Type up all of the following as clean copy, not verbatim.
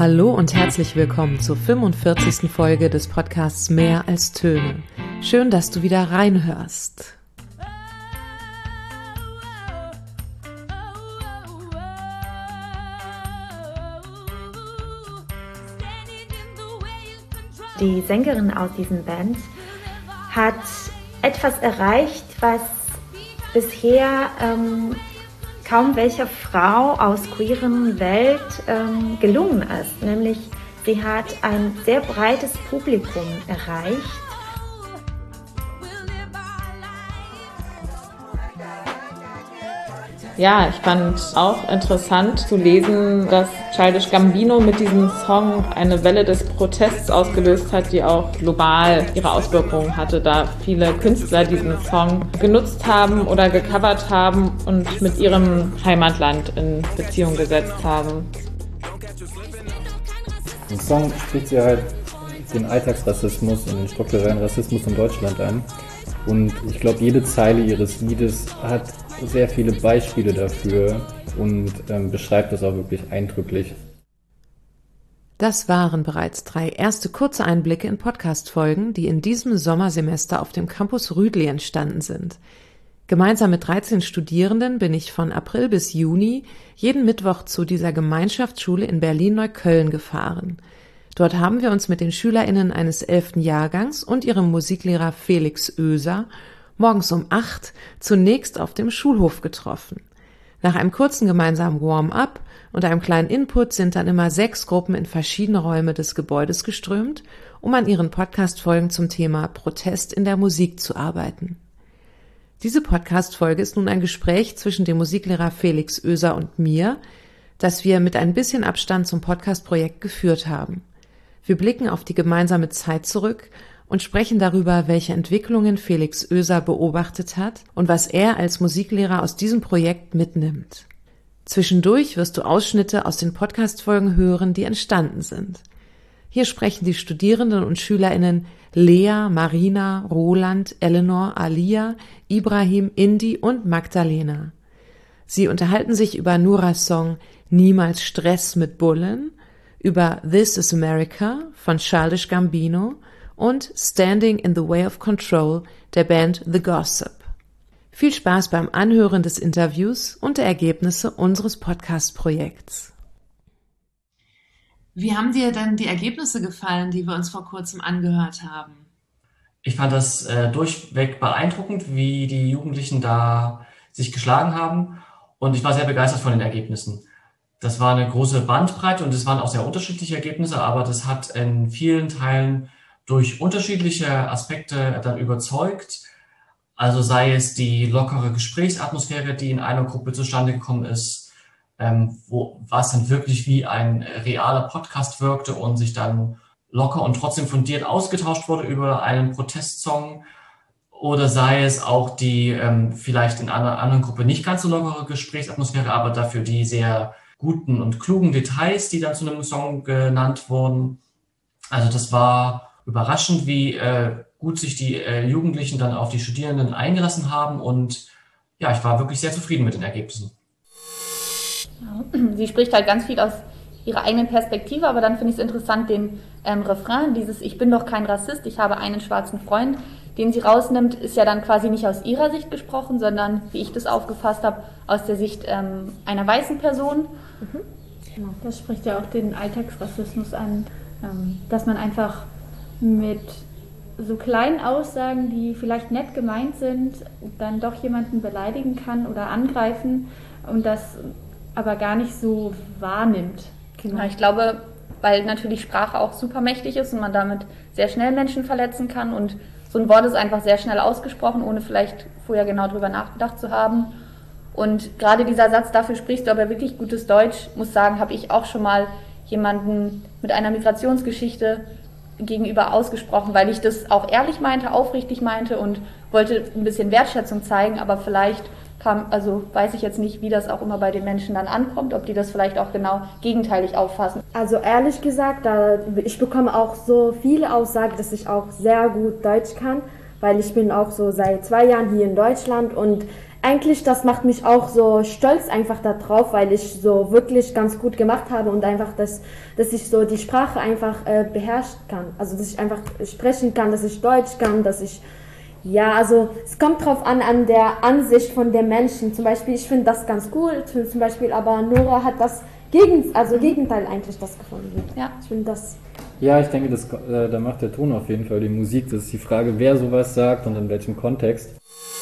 Hallo und herzlich willkommen zur 45. Folge des Podcasts Mehr als Töne. Schön, dass du wieder reinhörst. Die Sängerin aus diesem Band hat etwas erreicht, was bisher kaum welcher Frau aus queeren Welt gelungen ist. Nämlich, sie hat ein sehr breites Publikum erreicht. Ja, ich fand auch interessant zu lesen, dass Childish Gambino mit diesem Song eine Welle des Protests ausgelöst hat, die auch global ihre Auswirkungen hatte, da viele Künstler diesen Song genutzt haben oder gecovert haben und mit ihrem Heimatland in Beziehung gesetzt haben. Im Song spricht sie halt den Alltagsrassismus und den strukturellen Rassismus in Deutschland an. Und ich glaube, jede Zeile ihres Liedes hat sehr viele Beispiele dafür und beschreibt das auch wirklich eindrücklich. Das waren bereits 3 erste kurze Einblicke in Podcast-Folgen, die in diesem Sommersemester auf dem Campus Rüdli entstanden sind. Gemeinsam mit 13 Studierenden bin ich von April bis Juni jeden Mittwoch zu dieser Gemeinschaftsschule in Berlin-Neukölln gefahren. Dort haben wir uns mit den SchülerInnen eines 11. Jahrgangs und ihrem Musiklehrer Felix Oeser morgens um 8 zunächst auf dem Schulhof getroffen. Nach einem kurzen gemeinsamen Warm-up und einem kleinen Input sind dann immer 6 Gruppen in verschiedene Räume des Gebäudes geströmt, um an ihren Podcast-Folgen zum Thema Protest in der Musik zu arbeiten. Diese Podcast-Folge ist nun ein Gespräch zwischen dem Musiklehrer Felix Oeser und mir, das wir mit ein bisschen Abstand zum Podcast-Projekt geführt haben. Wir blicken auf die gemeinsame Zeit zurück und sprechen darüber, welche Entwicklungen Felix Oeser beobachtet hat und was er als Musiklehrer aus diesem Projekt mitnimmt. Zwischendurch wirst du Ausschnitte aus den Podcast-Folgen hören, die entstanden sind. Hier sprechen die Studierenden und SchülerInnen Lea, Marina, Roland, Eleanor, Alia, Ibrahim, Indi und Magdalena. Sie unterhalten sich über Nuras Song Niemals Stress mit Bullen, über This is America von Childish Gambino und Standing in the Way of Control der Band The Gossip. Viel Spaß beim Anhören des Interviews und der Ergebnisse unseres Podcast-Projekts. Wie haben dir denn die Ergebnisse gefallen, die wir uns vor kurzem angehört haben? Ich fand das durchweg beeindruckend, wie die Jugendlichen da sich geschlagen haben, und ich war sehr begeistert von den Ergebnissen. Das war eine große Bandbreite und es waren auch sehr unterschiedliche Ergebnisse, aber das hat in vielen Teilen durch unterschiedliche Aspekte dann überzeugt. Also sei es die lockere Gesprächsatmosphäre, die in einer Gruppe zustande gekommen ist, was dann wirklich wie ein realer Podcast wirkte und sich dann locker und trotzdem fundiert ausgetauscht wurde über einen Protestsong. Oder sei es auch die vielleicht in einer anderen Gruppe nicht ganz so lockere Gesprächsatmosphäre, aber dafür die sehr guten und klugen Details, die dann zu einem Song genannt wurden. Also das war überraschend, wie gut sich die Jugendlichen dann auf die Studierenden eingelassen haben, und ja, ich war wirklich sehr zufrieden mit den Ergebnissen. Sie spricht halt ganz viel aus ihrer eigenen Perspektive, aber dann finde ich es interessant, den Refrain, dieses Ich bin doch kein Rassist, ich habe einen schwarzen Freund, den sie rausnimmt, ist ja dann quasi nicht aus ihrer Sicht gesprochen, sondern, wie ich das aufgefasst habe, aus der Sicht einer weißen Person. Genau, das spricht ja auch den Alltagsrassismus an, dass man einfach mit so kleinen Aussagen, die vielleicht nett gemeint sind, dann doch jemanden beleidigen kann oder angreifen und das aber gar nicht so wahrnimmt. Genau. Ja, ich glaube, weil natürlich Sprache auch super mächtig ist und man damit sehr schnell Menschen verletzen kann, und so ein Wort ist einfach sehr schnell ausgesprochen, ohne vielleicht vorher genau drüber nachgedacht zu haben. Und gerade dieser Satz, dafür sprichst du aber wirklich gutes Deutsch, muss sagen, habe ich auch schon mal jemanden mit einer Migrationsgeschichte gegenüber ausgesprochen, weil ich das auch ehrlich meinte, aufrichtig meinte und wollte ein bisschen Wertschätzung zeigen, aber vielleicht weiß ich jetzt nicht, wie das auch immer bei den Menschen dann ankommt, ob die das vielleicht auch genau gegenteilig auffassen. Also ehrlich gesagt, ich bekomme auch so viele Aussagen, dass ich auch sehr gut Deutsch kann, weil ich bin auch so seit 2 Jahren hier in Deutschland und eigentlich, das macht mich auch so stolz einfach darauf, weil ich so wirklich ganz gut gemacht habe und einfach, dass ich so die Sprache einfach beherrschen kann. Also, dass ich einfach sprechen kann, dass ich Deutsch kann, dass ich, ja, also, es kommt drauf an der Ansicht von den Menschen. Zum Beispiel, ich finde das ganz cool, zum Beispiel, aber Nora hat das Gegenteil eigentlich das gefunden. Ja. Ich finde das... Ja, ich denke, da macht der Ton auf jeden Fall die Musik. Das ist die Frage, wer sowas sagt und in welchem Kontext.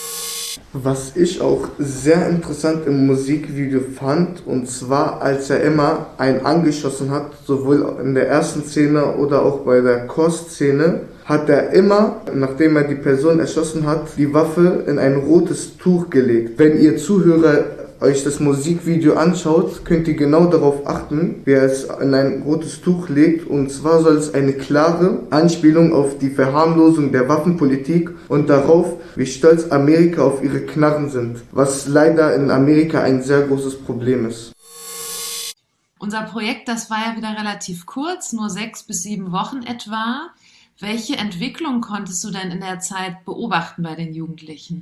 Was ich auch sehr interessant im Musikvideo fand, und zwar als er immer einen angeschossen hat, sowohl in der ersten Szene oder auch bei der Chorszene, hat er immer, nachdem er die Person erschossen hat, die Waffe in ein rotes Tuch gelegt. Wenn ihr Zuhörer euch das Musikvideo anschaut, könnt ihr genau darauf achten, wie er es in ein rotes Tuch legt. Und zwar soll es eine klare Anspielung auf die Verharmlosung der Waffenpolitik und darauf, wie stolz Amerika auf ihre Knarren sind, was leider in Amerika ein sehr großes Problem ist. Unser Projekt, das war ja wieder relativ kurz, nur 6 bis 7 Wochen etwa. Welche Entwicklung konntest du denn in der Zeit beobachten bei den Jugendlichen?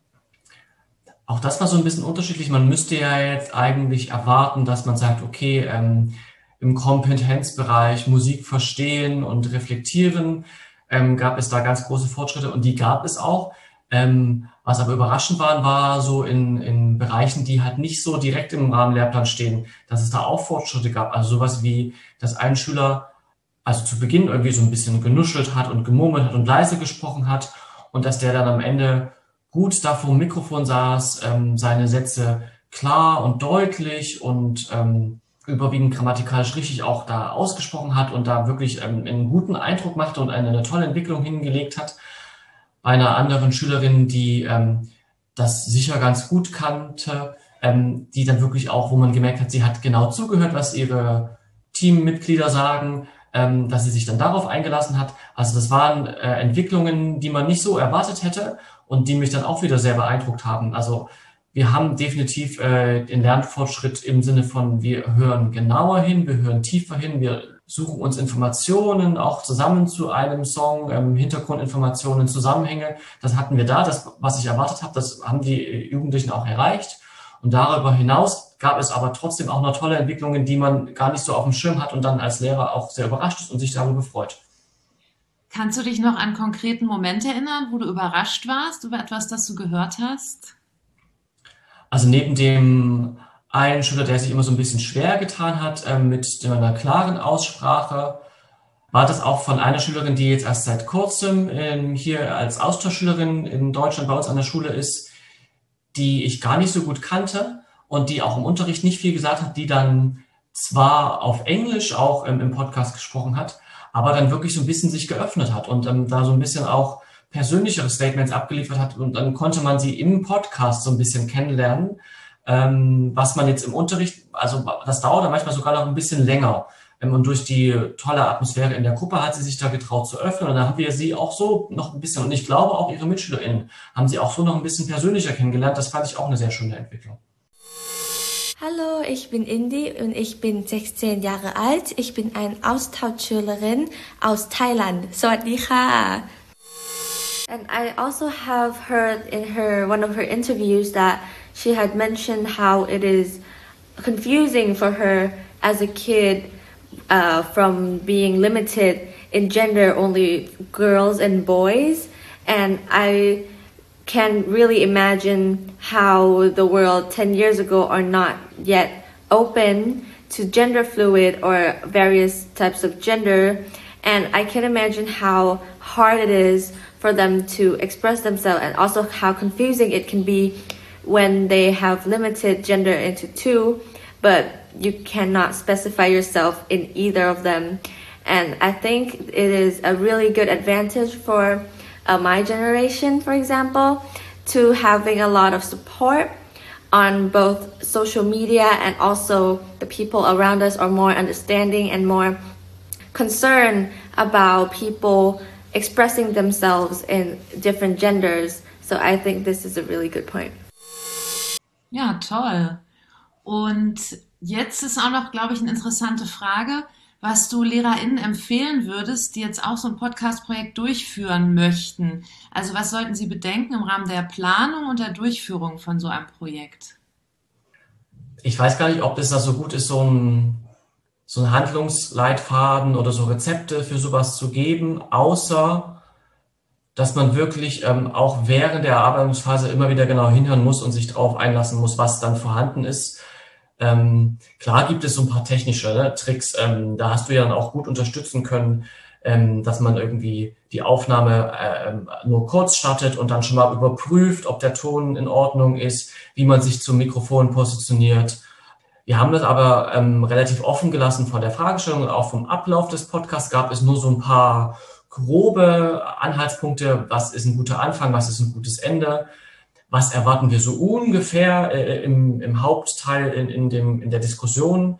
Auch das war so ein bisschen unterschiedlich. Man müsste ja jetzt eigentlich erwarten, dass man sagt, okay, im Kompetenzbereich Musik verstehen und reflektieren gab es da ganz große Fortschritte und die gab es auch. Was aber überraschend war so in Bereichen, die halt nicht so direkt im Rahmenlehrplan stehen, dass es da auch Fortschritte gab. Also sowas wie, dass ein Schüler also zu Beginn irgendwie so ein bisschen genuschelt hat und gemurmelt hat und leise gesprochen hat und dass der dann am Ende gut da vor dem Mikrofon saß, seine Sätze klar und deutlich und überwiegend grammatikalisch richtig auch da ausgesprochen hat und da wirklich einen guten Eindruck machte und eine tolle Entwicklung hingelegt hat. Bei einer anderen Schülerin, die das sicher ganz gut kannte, die dann wirklich auch, wo man gemerkt hat, sie hat genau zugehört, was ihre Teammitglieder sagen, dass sie sich dann darauf eingelassen hat. Also das waren Entwicklungen, die man nicht so erwartet hätte und die mich dann auch wieder sehr beeindruckt haben. Also wir haben definitiv den Lernfortschritt im Sinne von, wir hören genauer hin, wir hören tiefer hin, wir suchen uns Informationen auch zusammen zu einem Song, Hintergrundinformationen, Zusammenhänge. Das hatten wir da, das, was ich erwartet habe, das haben die Jugendlichen auch erreicht. Und darüber hinaus gab es aber trotzdem auch noch tolle Entwicklungen, die man gar nicht so auf dem Schirm hat und dann als Lehrer auch sehr überrascht ist und sich darüber freut. Kannst du dich noch an konkreten Momente erinnern, wo du überrascht warst über etwas, das du gehört hast? Also neben dem einen Schüler, der sich immer so ein bisschen schwer getan hat mit einer klaren Aussprache, war das auch von einer Schülerin, die jetzt erst seit kurzem hier als Austauschschülerin in Deutschland bei uns an der Schule ist, die ich gar nicht so gut kannte und die auch im Unterricht nicht viel gesagt hat, die dann zwar auf Englisch auch im Podcast gesprochen hat, aber dann wirklich so ein bisschen sich geöffnet hat und da so ein bisschen auch persönlichere Statements abgeliefert hat und dann konnte man sie im Podcast so ein bisschen kennenlernen, was man jetzt im Unterricht, also das dauert dann manchmal sogar noch ein bisschen länger. Und durch die tolle Atmosphäre in der Gruppe hat sie sich da getraut zu öffnen und dann haben wir sie auch so noch ein bisschen, und ich glaube auch ihre MitschülerInnen, haben sie auch so noch ein bisschen persönlicher kennengelernt. Das fand ich auch eine sehr schöne Entwicklung. Hallo, ich bin Indi und ich bin 16 Jahre alt. Ich bin eine Austauschschülerin aus Thailand. Sawadee-ka. And I also have heard in one of her interviews that she had mentioned how it is confusing for her as a kid from being limited in gender, only girls and boys. And I can really imagine how the world 10 years ago are not yet open to gender fluid or various types of gender. And I can imagine how hard it is for them to express themselves and also how confusing it can be when they have limited gender into 2, but you cannot specify yourself in either of them. And I think it is a really good advantage for my generation, for example, to having a lot of support on both social media, and also the people around us are more understanding and more concerned about people expressing themselves in different genders. So I think this is a really good point. Ja, toll. Und jetzt ist auch noch, glaube ich, eine interessante Frage. was du LehrerInnen empfehlen würdest, die jetzt auch so ein Podcast-Projekt durchführen möchten? Also was sollten sie bedenken im Rahmen der Planung und der Durchführung von so einem Projekt? Ich weiß gar nicht, ob das da so gut ist, so ein Handlungsleitfaden oder so Rezepte für sowas zu geben, außer dass man wirklich auch während der Erarbeitungsphase immer wieder genau hinhören muss und sich darauf einlassen muss, was dann vorhanden ist. Klar gibt es so ein paar technische Tricks, da hast du ja dann auch gut unterstützen können, dass man irgendwie die Aufnahme nur kurz startet und dann schon mal überprüft, ob der Ton in Ordnung ist, wie man sich zum Mikrofon positioniert. Wir haben das aber relativ offen gelassen von der Fragestellung und auch vom Ablauf des Podcasts gab es nur so ein paar grobe Anhaltspunkte, was ist ein guter Anfang, was ist ein gutes Ende, was erwarten wir so ungefähr im Hauptteil in der Diskussion.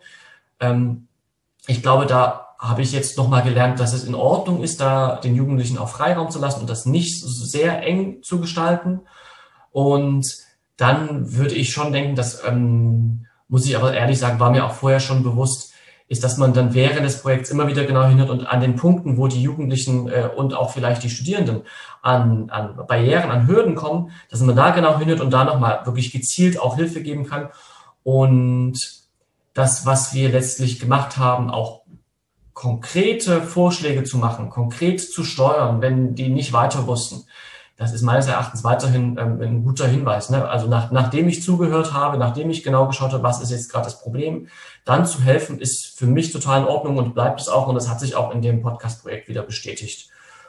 Ich glaube, da habe ich jetzt nochmal gelernt, dass es in Ordnung ist, da den Jugendlichen auch Freiraum zu lassen und das nicht sehr eng zu gestalten. Und dann würde ich schon denken, dass, muss ich aber ehrlich sagen, war mir auch vorher schon bewusst, ist, dass man dann während des Projekts immer wieder genau hinhört und an den Punkten, wo die Jugendlichen und auch vielleicht die Studierenden an Barrieren, an Hürden kommen, dass man da genau hinhört und da nochmal wirklich gezielt auch Hilfe geben kann. Und das, was wir letztlich gemacht haben, auch konkrete Vorschläge zu machen, konkret zu steuern, wenn die nicht weiter wussten. Das ist meines Erachtens weiterhin ein guter Hinweis. Ne? Also nachdem ich zugehört habe, nachdem ich genau geschaut habe, was ist jetzt gerade das Problem, dann zu helfen, ist für mich total in Ordnung und bleibt es auch. Und das hat sich auch in dem Podcast-Projekt wieder bestätigt.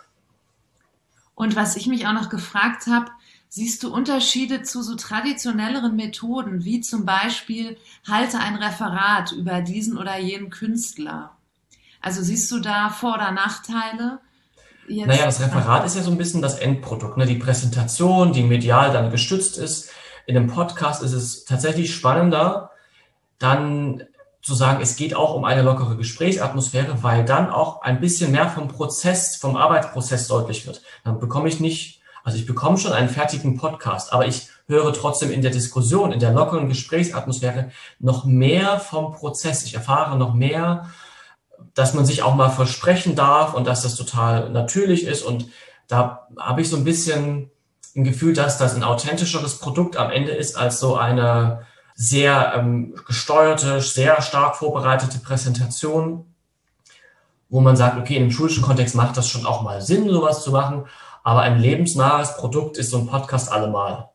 Und was ich mich auch noch gefragt habe, siehst du Unterschiede zu so traditionelleren Methoden, wie zum Beispiel halte ein Referat über diesen oder jenen Künstler? Also siehst du da Vor- oder Nachteile? Naja, das Referat ist ja so ein bisschen das Endprodukt, ne? Die Präsentation, die medial dann gestützt ist. In einem Podcast ist es tatsächlich spannender, dann zu sagen, es geht auch um eine lockere Gesprächsatmosphäre, weil dann auch ein bisschen mehr vom Prozess, vom Arbeitsprozess deutlich wird. Dann bekomme ich nicht, also ich bekomme schon einen fertigen Podcast, aber ich höre trotzdem in der Diskussion, in der lockeren Gesprächsatmosphäre noch mehr vom Prozess. Ich erfahre noch mehr, dass man sich auch mal versprechen darf und dass das total natürlich ist. Und da habe ich so ein bisschen ein Gefühl, dass das ein authentischeres Produkt am Ende ist als so eine sehr gesteuerte, sehr stark vorbereitete Präsentation, wo man sagt, okay, in einem schulischen Kontext macht das schon auch mal Sinn, sowas zu machen, aber ein lebensnahes Produkt ist so ein Podcast allemal.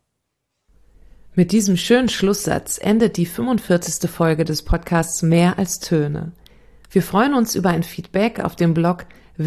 Mit diesem schönen Schlusssatz endet die 45. Folge des Podcasts Mehr als Töne. Wir freuen uns über ein Feedback auf dem Blog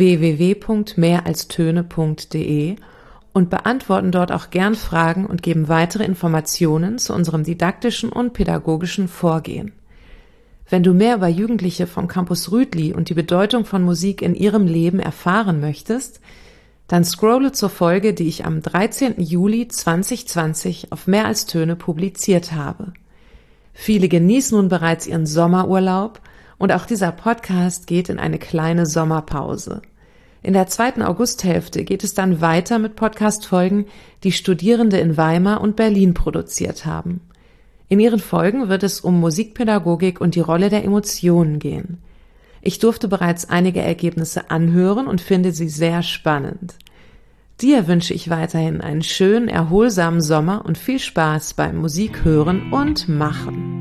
www.mehralstöne.de und beantworten dort auch gern Fragen und geben weitere Informationen zu unserem didaktischen und pädagogischen Vorgehen. Wenn du mehr über Jugendliche vom Campus Rütli und die Bedeutung von Musik in ihrem Leben erfahren möchtest, dann scrolle zur Folge, die ich am 13. Juli 2020 auf Mehr als Töne publiziert habe. Viele genießen nun bereits ihren Sommerurlaub und auch dieser Podcast geht in eine kleine Sommerpause. In der 2. Augusthälfte geht es dann weiter mit Podcast-Folgen, die Studierende in Weimar und Berlin produziert haben. In ihren Folgen wird es um Musikpädagogik und die Rolle der Emotionen gehen. Ich durfte bereits einige Ergebnisse anhören und finde sie sehr spannend. Dir wünsche ich weiterhin einen schönen, erholsamen Sommer und viel Spaß beim Musik hören und machen.